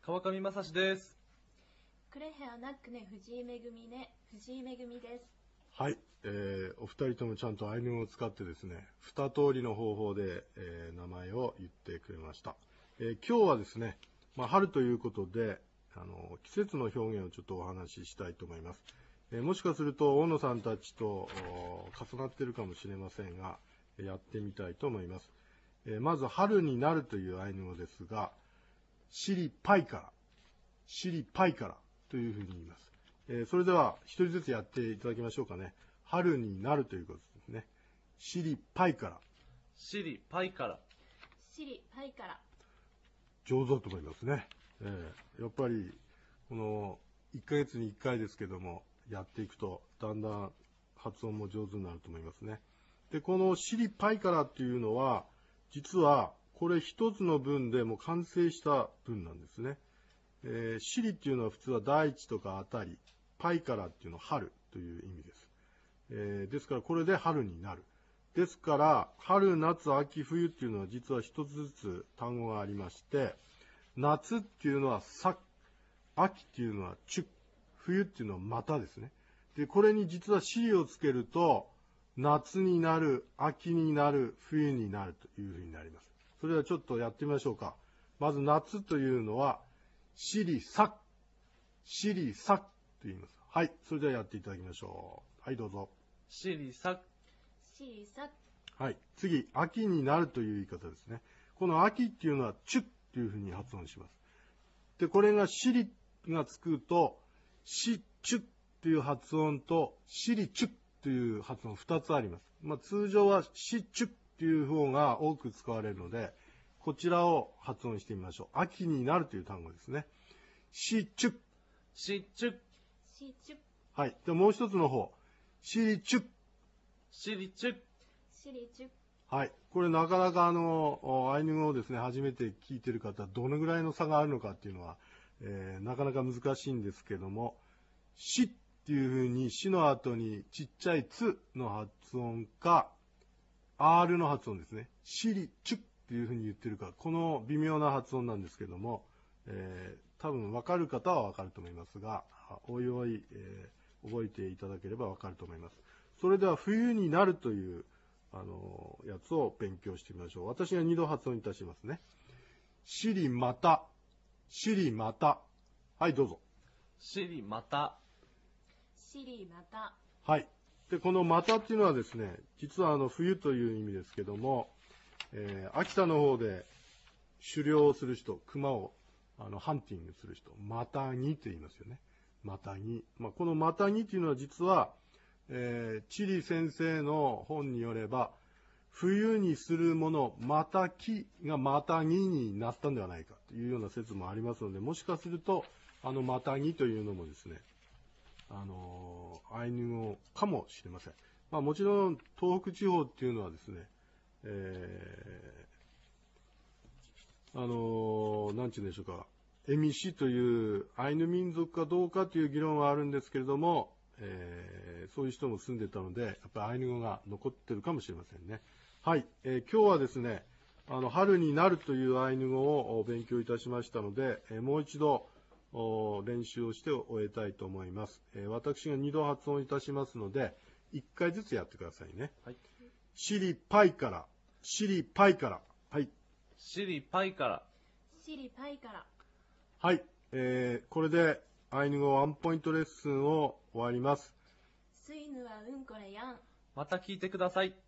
川上正史です。 クレヘアナックネ藤井めぐみね、藤井めぐみです。 はい、えー、お二人ともちゃんとアイヌ語を使ってですね、二通りの方法で、えー、名前を言ってくれました。えー、今日はですね、まあ、春ということで、あの季節の表現をちょっとお話ししたいと思います。えー、もしかすると大野さんたちと重なっているかもしれませんが、やってみたいと思います。えー、まず春になるというアイヌ語ですが、シリパイから、シリパイからというふうに言います。えー、それでは一人ずつやっていただきましょうかね。春になるということですね。シリパイから。 シリパイから。 シリパイから。 上手だと思いますね。えー、やっぱりこのいっかげつにいっかいですけどもやっていくとだんだん発音も上手になると思いますね。で、このシリパイからっていうのは実はこれ一つの文でもう完成した文なんですね。えー、シリっていうのは普通は大地とかあたり、パイからっていうのは春という意味です。えー、ですからこれで春になる。ですから春、夏、秋、冬っていうのは実は一つずつ単語がありまして、夏っていうのはさ、秋っていうのはちゅ、冬っていうのはまたですね。で、これに実はシリをつけると夏になる、秋になる、冬になるというふうになります。それではちょっとやってみましょうか。まず夏というのはシリサ、シリサと言います。はい、それではやっていただきましょう。はい、どうぞ。 シリサ、 シリサ。 はい、次、秋になるという言い方ですね。この秋っていうのはチュッというふうに発音します。で、これがシリがつくと、シチュッという発音とシリチュッという発音ふたつあります。まあ、通常はシチュッという方が多く使われるので、こちらを発音してみましょう。秋になるという単語ですね。シチュッ。 シチュッ。 シチュッ。 はい。で、もう一つの方。シリチュッ。 シリチュッ。 シリチュッ。 はい。これなかなかあの、アイヌ語をですね、初めて聞いている方、どのぐらいの差があるのかっていうのは、えー、なかなか難しいんですけども、シっていうふうに、シの後にちっちゃいツの発音か、R の発音ですね。シリチュッっていうふうに言ってるか、この微妙な発音なんですけども、えー、多分分かる方は分かると思いますが、おいおい、えー、覚えていただければ分かると思います。それでは冬になるというあのやつを勉強してみましょう。私がにど発音いたしますね。シリまた、シリまた。はい、どうぞ。 シリまた。 シリまた。 はい。で、このまたっていうのはですね、実はあの冬という意味ですけども、えー、秋田の方で狩猟をする人、熊をあのハンティングする人、マタギと言いますよね。マタギ。まあ、このマタギというのは実は、えー、チリ先生の本によれば、冬にするもの、マタキがマタギになったんではないかというような説もありますので、もしかすると、あのマタギというのもですね、あのー、アイヌ語かもしれません。まあ、もちろん東北地方っていうのはですね、えー、あのー、なんて言うんでしょうか、エミシというアイヌ民族かどうかという議論はあるんですけれども、えー、そういう人も住んでたので、やっぱりアイヌ語が残ってるかもしれませんね。はい、えー、今日はですね、あの春になるというアイヌ語を勉強いたしましたので、えー、もう一度練習をして終えたいと思います。えー、私がにど発音いたしますので、いっかいずつやってくださいね。はい、シリパイから、シリパイから。はい。 シリパイから。 シリパイから。 はい、えー、これでアイヌ語ワンポイントレッスンを終わります。 スイヌはうんこれやん。 また聞いてください。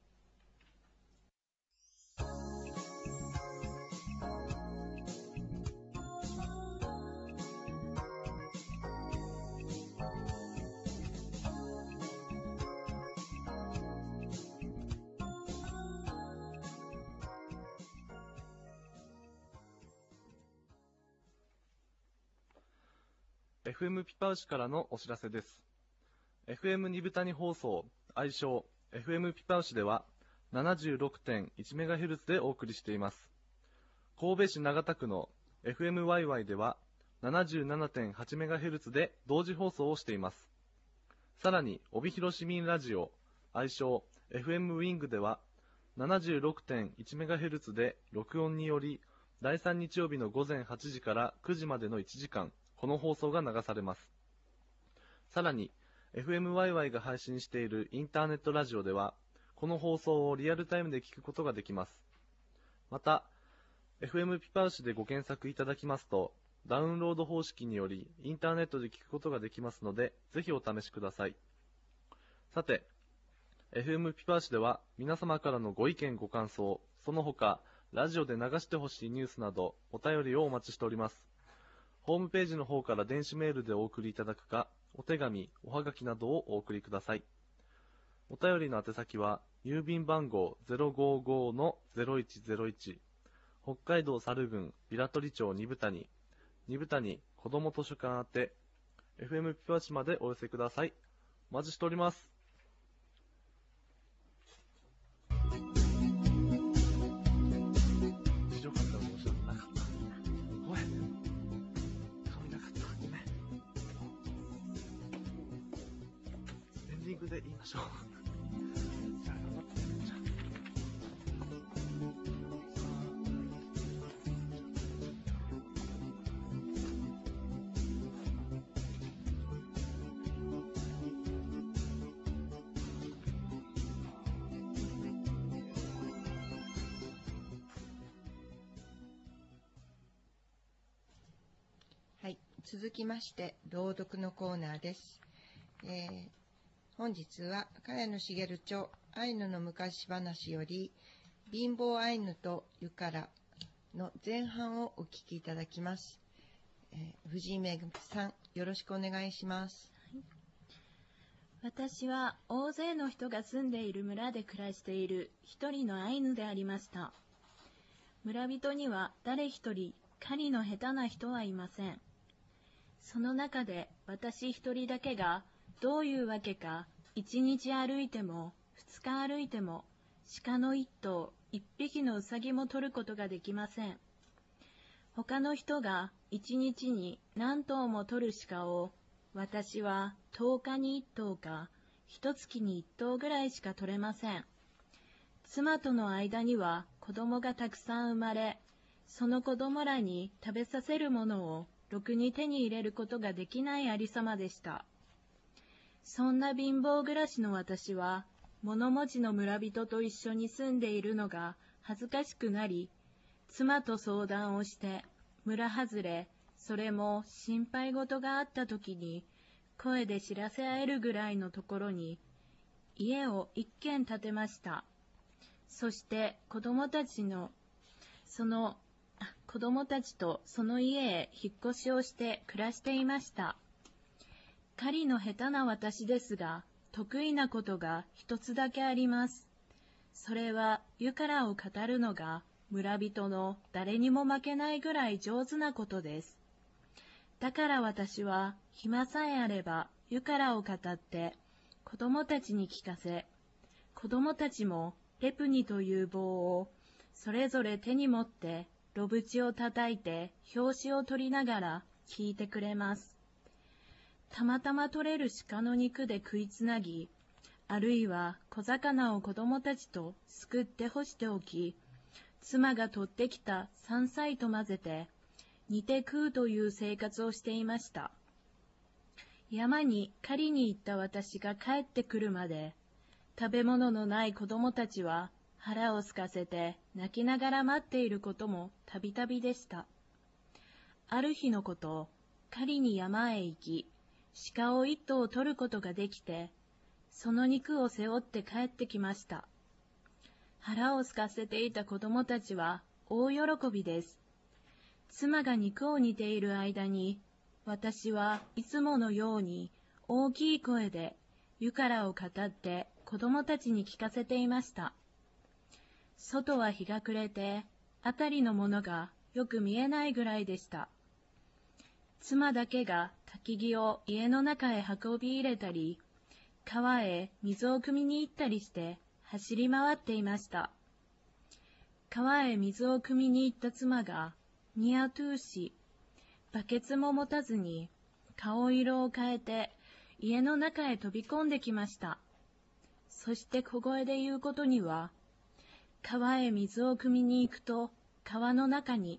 エフエム ピパウシからのお知らせです。エフエム 二部谷放送、愛称 エフエム ピパウシでは ななじゅうろくてんいちメガヘルツ でお送りしています。神戸市長田区の エフエムワイワイ では ななじゅうななてんはちメガヘルツ で同時放送をしています。さらに、帯広市民ラジオ、愛称 エフエム ウィング では ななじゅうろくてんいちメガヘルツ で録音によりだいさん日曜日のごぜんはちじからくじまでのいちじかん、この放送が流されます。さらに、エフエムワイワイ が配信しているインターネットラジオでは、この放送をリアルタイムで聞くことができます。また、エフエム ピパウシでご検索いただきますと、ダウンロード方式によりインターネットで聞くことができますので、ぜひお試しください。さて、エフエム ピパウシでは皆様からのご意見ご感想、その他、ラジオで流してほしいニュースなどお便りをお待ちしております。ホームページの方から電子メールでお送りいただくか、お手紙、おはがきなどをお送りください。お便りの宛先は、郵便番号 ゼロごごのゼロいちゼロいち、北海道猿郡平取町二部谷、二部谷子ども図書館宛て、エフエム ピパウシまでお寄せください。お待ちしております。地上波から申し訳なかった。ごめん。髪なかった。ごめん。エンディングで言いましょう。じゃあ頑張って。じゃあはい、続きまして朗読のコーナーです。えー、本日は茅野茂著アイヌの昔話より貧乏アイヌとユカラの前半をお聞きいただきます。えー、藤井めぐみさん、よろしくお願いします。 はい、私は大勢の人が住んでいる村で暮らしている一人のアイヌでありました。村人には誰一人狩りの下手な人はいません。その中で私一人だけがどういうわけか一日歩いても二日歩いても鹿の一頭一匹のウサギも取ることができません。他の人が一日に何頭も取る鹿を私は十日に一頭か一月に一頭ぐらいしか取れません。妻との間には子供がたくさん生まれ、その子供らに食べさせるものをろくに手に入れることができないありさまでした。そんな貧乏暮らしの私は、物持ちの村人と一緒に住んでいるのが恥ずかしくなり、妻と相談をして、村外れ、それも心配事があった時に、声で知らせ合えるぐらいのところに、家を一軒建てました。そして子供たちの、その、子供たちとその家へ引っ越しをして暮らしていました。狩りの下手な私ですが、得意なことが一つだけあります。それはユカラを語るのが村人の誰にも負けないぐらい上手なことです。だから私は暇さえあればユカラを語って子供たちに聞かせ、子供たちもレプニという棒をそれぞれ手に持ってロブチを叩いて拍子を取りながら聞いてくれます。たまたま取れる鹿の肉で食いつなぎ、あるいは小魚を子供たちとすくって干しておき、妻が取ってきた山菜と混ぜて煮て食うという生活をしていました。山に狩りに行った私が帰ってくるまで、食べ物のない子供たちは腹を空かせて泣きながら待っていることもたびたびでした。ある日のこと、狩りに山へ行き、鹿を一頭取ることができて、その肉を背負って帰ってきました。腹を空かせていた子供たちは大喜びです。妻が肉を煮ている間に、私はいつものように大きい声でユカラを語って子供たちに聞かせていました。外は日が暮れて、あたりのものがよく見えないぐらいでした。妻だけが焚き木を家の中へ運び入れたり、川へ水を汲みに行ったりして走り回っていました。川へ水を汲みに行った妻が、ニアトゥーシ、バケツも持たずに顔色を変えて家の中へ飛び込んできました。そして小声で言うことには、川へ水を汲みに行くと、川の中に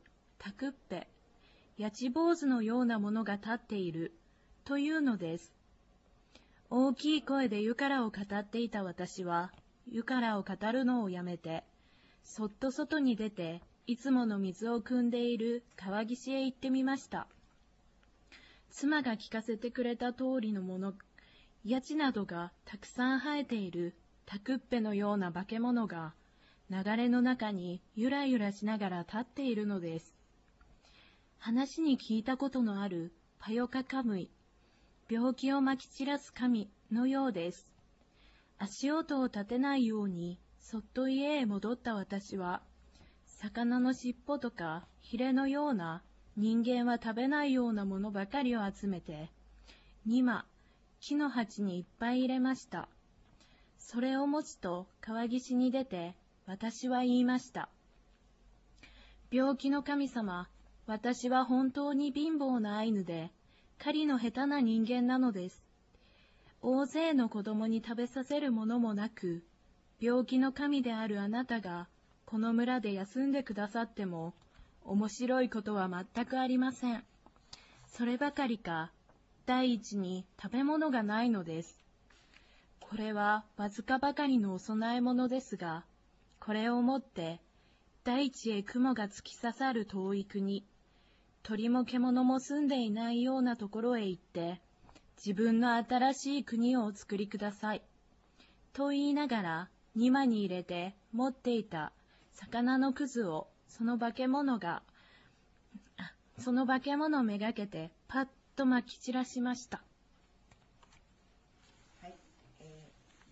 タクッペ、ヤチ坊主のようなものが立っている、というのです。大きい声でユカラを語っていた私は、ユカラを語るのをやめて、そっと外に出て、いつもの水を汲んでいる川岸へ行ってみました。妻が聞かせてくれた通りのもの、ヤチなどがたくさん生えているタクッペのような化け物が、流れの中にゆらゆらしながら立っているのです。話に聞いたことのあるパヨカカムイ、病気をまき散らす神のようです。足音を立てないようにそっと家へ戻った私は、魚の尻尾とかヒレのような人間は食べないようなものばかりを集めて、にま、木の鉢にいっぱい入れました。それを持つと川岸に出て、私は言いました。病気の神様、私は本当に貧乏なアイヌで、狩りの下手な人間なのです。大勢の子供に食べさせるものもなく、病気の神であるあなたが、この村で休んでくださっても、面白いことは全くありません。そればかりか、第一に食べ物がないのです。これはわずかばかりのお供え物ですが、これをもって、大地へ雲が突き刺さる遠い国、鳥も獣も住んでいないようなところへ行って、自分の新しい国をお作りください。と言いながら、にまに入れて持っていた魚のくずを、その化け物が、その化け物めがけてパッとまき散らしました。 はい、え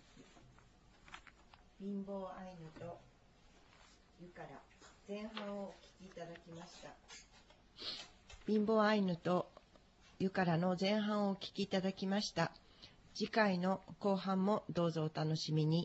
ー、貧乏アイヌとユカラ前半をお聞きいただきました。貧乏アイヌとユカラの前半をお聞きいただきました。次回の後半もどうぞお楽しみに。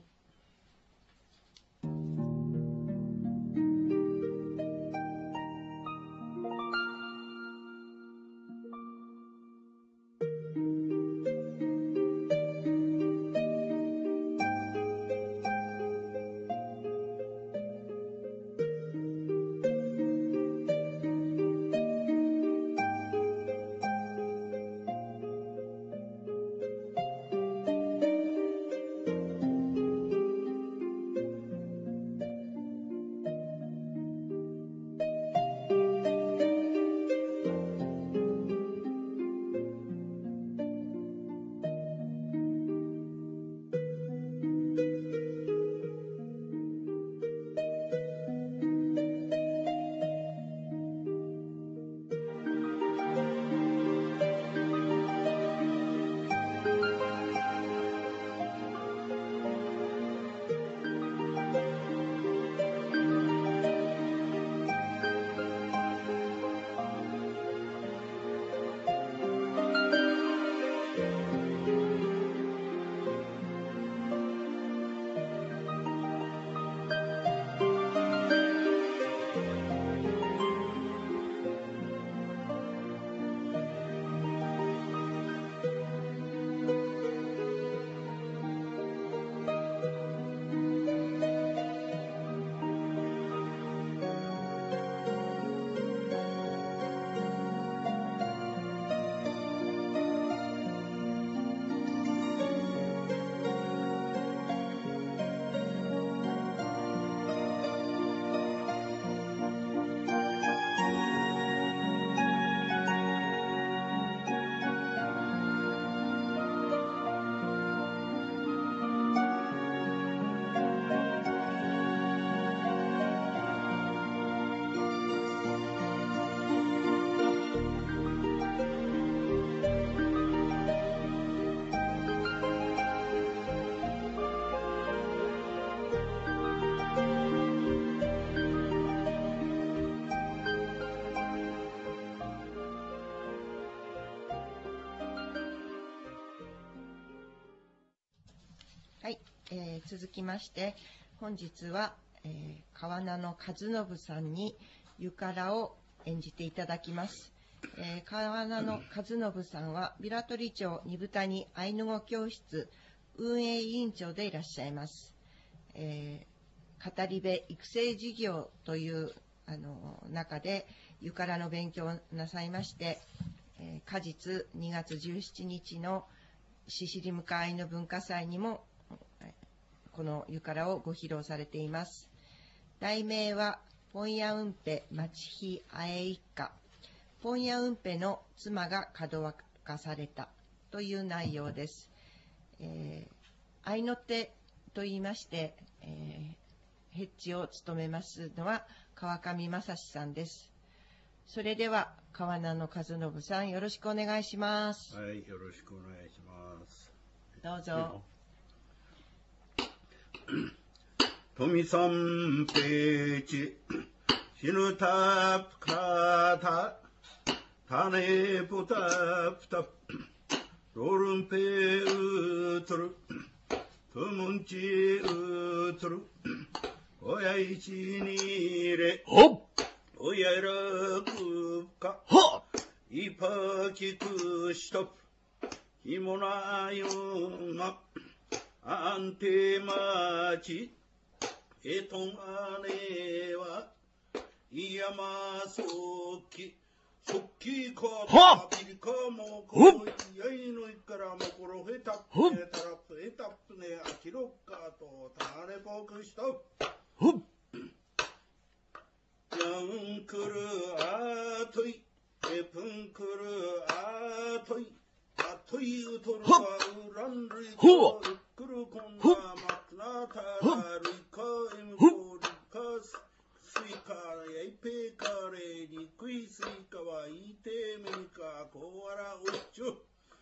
はい、えー、続きまして本日は、えー、川名の和信さんにユカラを演じていただきます。えー、川名の和信さんはビラトリ町二部谷アイヌ語教室運営委員長でいらっしゃいます。えー、語り部育成事業というあの中で湯からの勉強をなさいまして、えー、果実にがつじゅうしちにちのシシリムカ愛の文化祭にもこの湯からをご披露されています。題名はポンヤウンペマチヒアエ一家、ポンヤウンペの妻がかどわかされたという内容です。えー、愛の手と言いまして、えー、ヘッジを務めますのは川上正史さんです。それでは川名の和信さん、よろしくお願いします。 はい、よろしくお願いします。 どうぞ。 富三平地死ぬたぷかた種ぷたぷたロルンペウトルトムンチウトルおやいちにれおやらくかいぱきくしとひもなよまあんてまちえとまねはいやまそきそっきかたぴりかもこいやいのいからもころへたっぷねたらっぷえたっぷねあきろっかとたれぼくしたやんくるあといえぷんくるあといあというとるはうらんるいかうっくるこんなまくなたらるいかえむこりかすいかやいぺかれにくいすいかはいてめにかこわらおっちゅ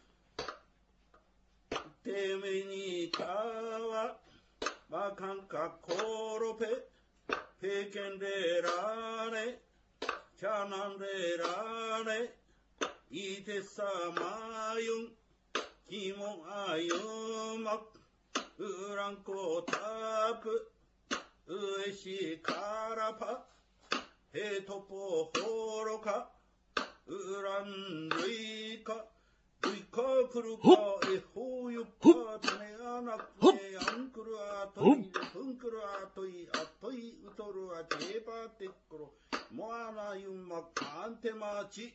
てめにかはまかんかころぺぺけんでらねちゃなんでらねいてさまゆんきもあゆまうらんこたぷうえしからぱへとぽほろかうらんるいかるいかくるかえほうゆかたねあなくねあんくるあといでぷんくるあといあというとるあちえばてっころもあなゆんまかんてまち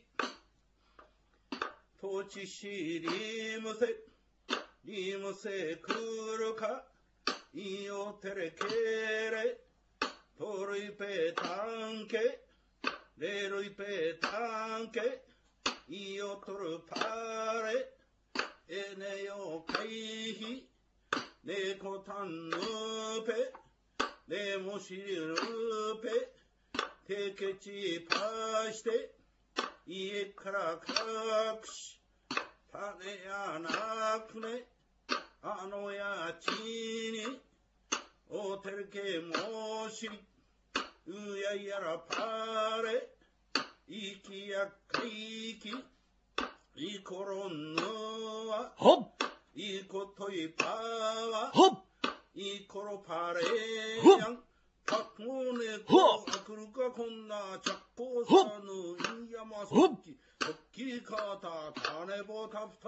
とちしりむせりむせくるかいよてれけれとるいぺたんけれるいぺたんけいよとるぱれえねよかいひねこたんぬぺねもしるぺてけちぱして家からかくし種やなくねあのやちにおてるけもしりうややらぱれいきやかいきいころんぬはいこといぱはいころぱれやんかっこねこあくるかこんなちゃっこさぬいやまそっきそっきかたたねぼたふた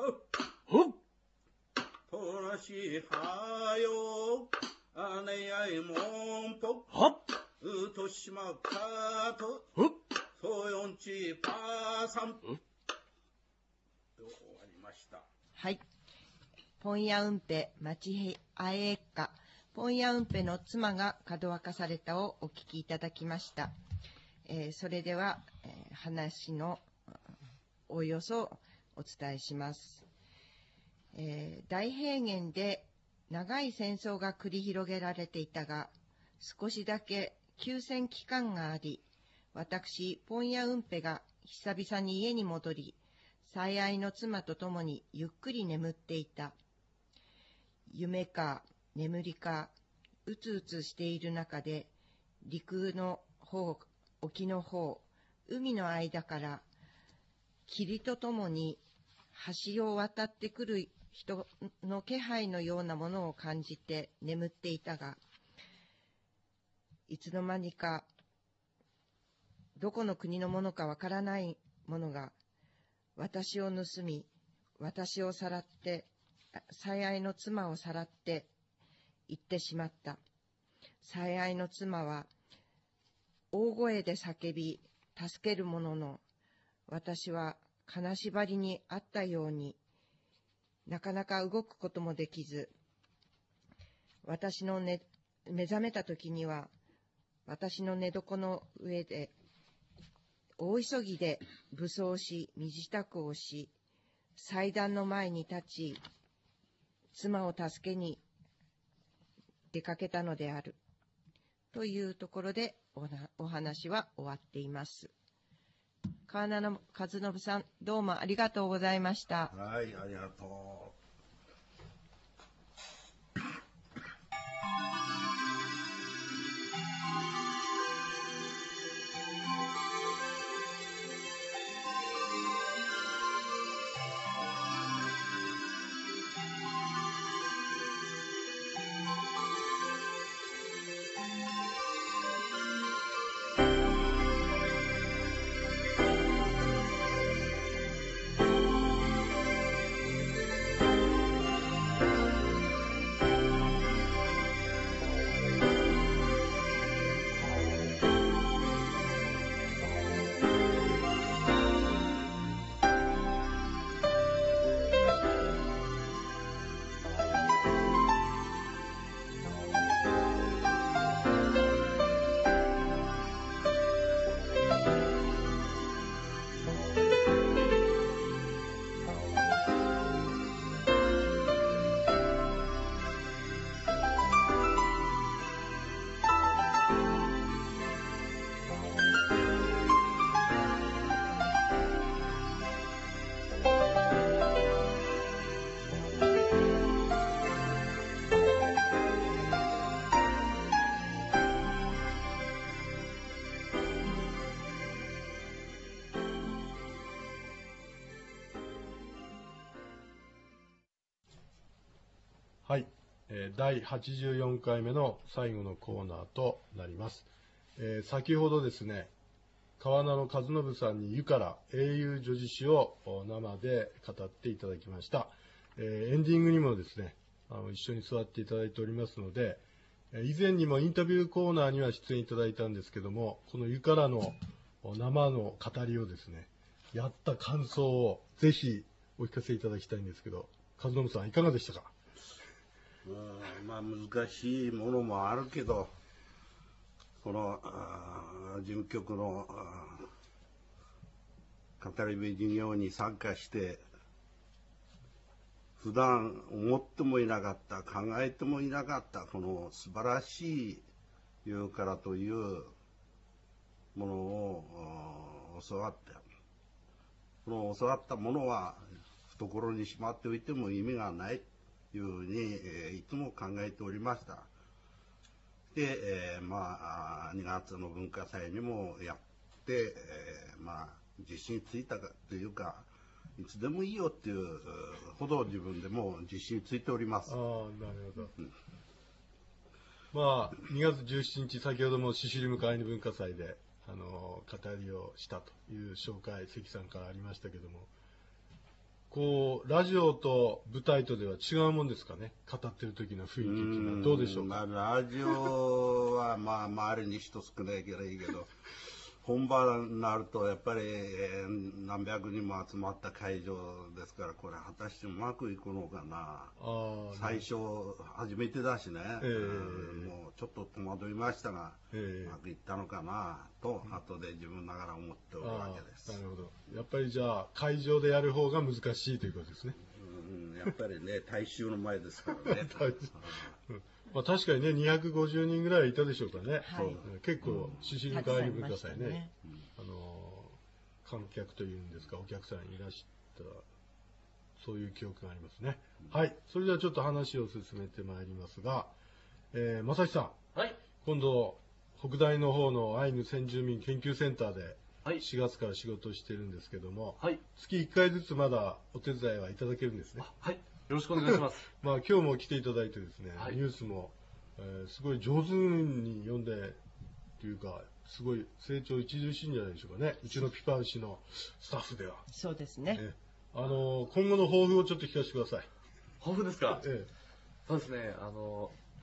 となしはよあねやいもんぽうとしまかとそうよんちぱさんと終わりました。 はい。ポンヤウンペマチヒアエッカ、ポンヤウンペの妻がかどわかされたをお聞きいただきました。えー、それでは、えー、話のおよそお伝えします。えー、大平原で長い戦争が繰り広げられていたが、少しだけ休戦期間があり、私、ポンヤウンペが久々に家に戻り、最愛の妻と共にゆっくり眠っていた。夢か眠りか、うつうつしている中で、陸の方、沖の方、海の間から、霧とともに橋を渡ってくる人の気配のようなものを感じて眠っていたが、いつの間にか、どこの国のものかわからないものが、私を盗み、私をさらって、最愛の妻をさらって行ってしまった。最愛の妻は、 大声で叫び、助けるものの、私は金縛りにあったように、なかなか動くこともできず、私の、ね、目覚めた時には、私の寝床の上で、大急ぎで武装し、身支度をし、祭壇の前に立ち、妻を助けに出かけたのである。というところでおなお話は終わっています。川名和信さん、どうもありがとうございました。 はい、ありがとう。 はい、えー、だいはちじゅうよんかいめの最後のコーナーとなります。えー、先ほどですね、川名の和信さんに湯から英雄女子詩を生で語っていただきました。えー、エンディングにもですね、あの一緒に座っていただいておりますので、以前にもインタビューコーナーには出演いただいたんですけども、この湯からの生の語りをですね、やった感想をぜひお聞かせいただきたいんですけど、和信さんいかがでしたか？ うん、まあ難しいものもあるけど、この事務局の語り部事業に参加して、普段思ってもいなかった、考えてもいなかったこの素晴らしい湯からというものを教わった。この教わったものは懐にしまっておいても意味がないというふうに、えー、いつも考えておりました。で、えー、まあにがつの文化祭にもやって、えー、まあ自信ついたかというか、いつでもいいよっていうほど自分でも自信ついております。 ああ、なるほど。うん、まあにがつじゅうしちにち、先ほどもシシリム会の文化祭であの語りをしたという紹介、関さんからありましたけども、こうラジオと舞台とでは違うもんですかね、語ってる時の雰囲気っていうのはどうでしょうか。 まあ、ラジオはまあ周りに人少ないからいいけど、本番になるとやっぱり何百人も集まった会場ですから、これ果たしてうまくいくのかな。あ、最初初めてだしね、えー、もうちょっと戸惑いましたが、えー、うまくいったのかなと後で自分ながら思っておるわけです。 なるほど。やっぱりじゃあ会場でやる方が難しいということですね。 うん、やっぱりね大衆の前ですからね。 まあ、確かにね、にひゃくごじゅうにんぐらいいたでしょうかね。はい、結構、シシリム会文化祭ね、ね、あの観客というんですか、お客さんいらした、そういう記憶がありますね。うん、はい、それではちょっと話を進めてまいりますが、えー、正木さん、はい、今度、北大の方のアイヌ先住民研究センターで、しがつから仕事をしてるんですけども、はい、月いっかいずつまだお手伝いはいただけるんですね。 はい、よろしくお願いします。 まあ今日も来ていただいてですね、はい、ニュースも、えー、すごい上手に読んでというか、すごい成長著しいんじゃないでしょうかね。うちのピパウシのスタッフでは。 そうですね。えー、あの今後の抱負をちょっと聞かせてください。 抱負ですか。えー、そうですね。あの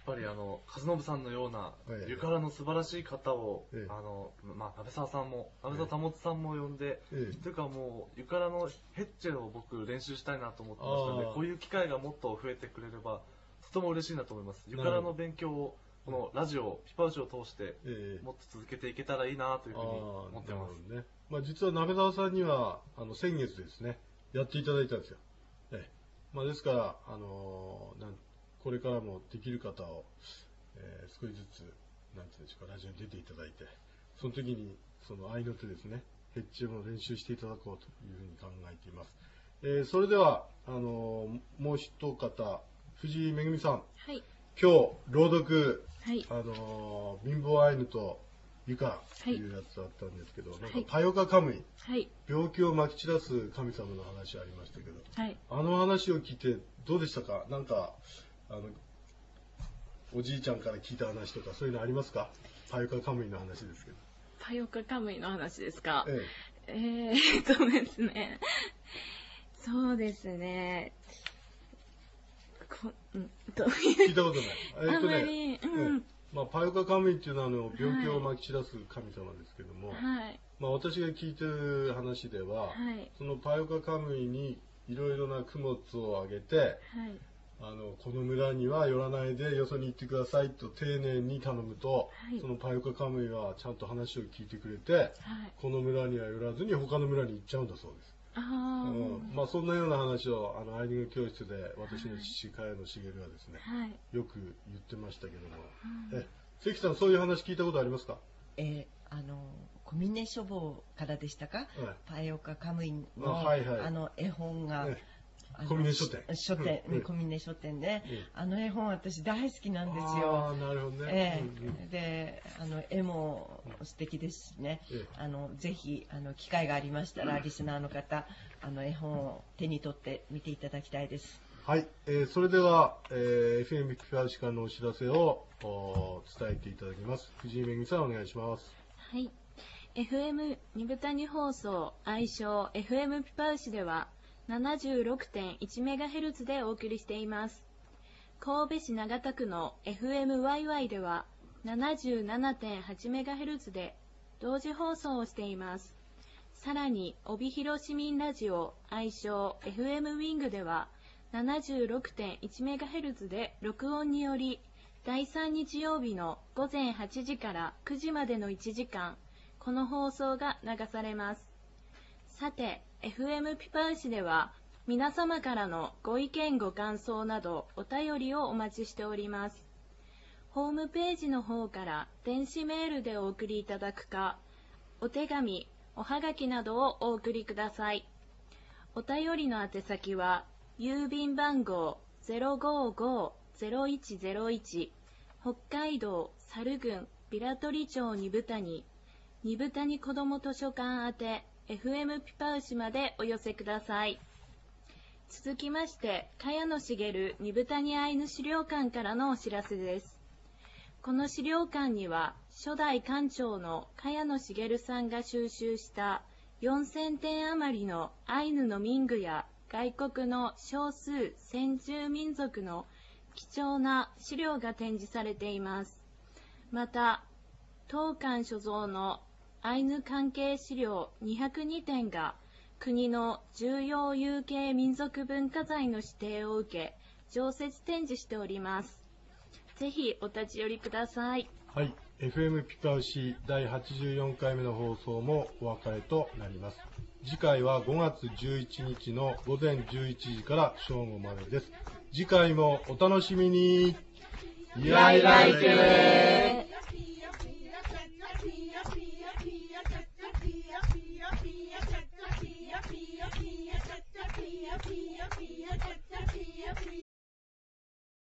ぱりあの和信さんのようなええゆからの素晴らしい方を、 ええあのまあ、鍋沢さんも鍋沢保さんも呼んで、 ええというかもうゆからのヘッチェを僕練習したいなと思ってましたので、 あーこういう機会がもっと増えてくれればとても嬉しいなと思います。ゆからの勉強をこのラジオピパウチを通してええもっと続けていけたらいいなというふうに思ってます。 あーなるほどね。まあ、実は鍋沢さんにはあの先月ですね、やっていただいたんですよ。ええまあ、ですから、あのーなんこれからもできる方を、えー少しずつ、なんていうんでしょうか、ラジオに出ていただいて、その時にその合いの手ですね、ヘッジも練習していただこうというふうに考えています。えーそれでは、あのーもう一方、藤井めぐみさん、 はい。 今日朗読、 はい。 あのー貧乏アイヌとユカというやつだったんですけど、なんかパヨカカムイ、 はい。 病気をまき散らす神様の話ありましたけど、 はい。 あの話を聞いてどうでしたか？なんかあのおじいちゃんから聞いた話とかそういうのありますか？パヨカカムイの話ですけど。 パヨカカムイの話ですか？ ええーっとですね。そうですね。こうんとえ、聞いたことない。えっあんまとね、 り、うえん。 えまあ、パヨカカムイっていうのはあの病気をまき散らす神様ですけども、 はい。 まあ、私が聞いてる話では、 はい。 そのパヨカカムイにいろいろな供物をあげて、 はい。 あのこの村には寄らないでよそに行ってくださいと丁寧に頼むと、 はいそのパヨカカムイはちゃんと話を聞いてくれて、 はい。 この村には寄らずに他の村に行っちゃうんだそうです。 ああ、 うんまあ、そんなような話をあのアイヌ語教室で私の父、茅野茂はですね、 はい。 よく言ってましたけども、え関さんそういう話聞いたことありますか？ えーあの小峰書房からでしたか、 はいパヨカカムイのあはいはいあの絵本が、 えあの小峰書店書店、 うんうん小峰書店で、 うんあの絵本私大好きなんですあよ。 あなるほどね。 えうんうんえであの絵も素敵ですしね、 ええあのぜひあの機会がありましたらリスナーの方あの絵本を手に取って見ていただきたいです。 はい、えーそれでは、えー、エフエム ピパウシからのお知らせをお伝えていただきます。藤井めぐみさんお願いします。 はい。エフエム 二部谷放送、愛称 エフエム ピパウシでは ななじゅうろくてんいちメガヘルツ でお送りしています。神戸市長田区の エフエムワイワイ では ななじゅうななてんはちメガヘルツ で同時放送をしています。さらに、帯広市民ラジオ、愛称 エフエム ウィングでは ななじゅうろくてんいちメガヘルツ で録音により、だいさん日曜日の午前はちじからくじまでのいちじかん、この放送が流されます。さて、エフエム ピパウシでは、皆様からのご意見ご感想などお便りをお待ちしております。ホームページの方から電子メールでお送りいただくか、お手紙、おはがきなどをお送りください。お便りの宛先は、郵便番号 ゼロごーごーゼロいちゼロいち 北海道猿郡平取町二部谷二部谷子ども図書館宛て エフエム ピパウシまでお寄せください。続きまして、茅野茂二部谷アイヌ資料館からのお知らせです。この資料館には、初代館長の茅野茂さんが収集したよんせんてん余りのアイヌの民具や外国の少数先住民族の貴重な資料が展示されています。また、当館所蔵のアイヌ関係資料にひゃくにてんが国の重要有形民族文化財の指定を受け、常設展示しております。ぜひお立ち寄りください。 はい、エフエム ピパウシだいはちじゅうよんかいめの放送もお別れとなります。次回はごがつじゅういちにちのごぜんじゅういちじから正午までです。次回もお楽しみに。 バイバイケー。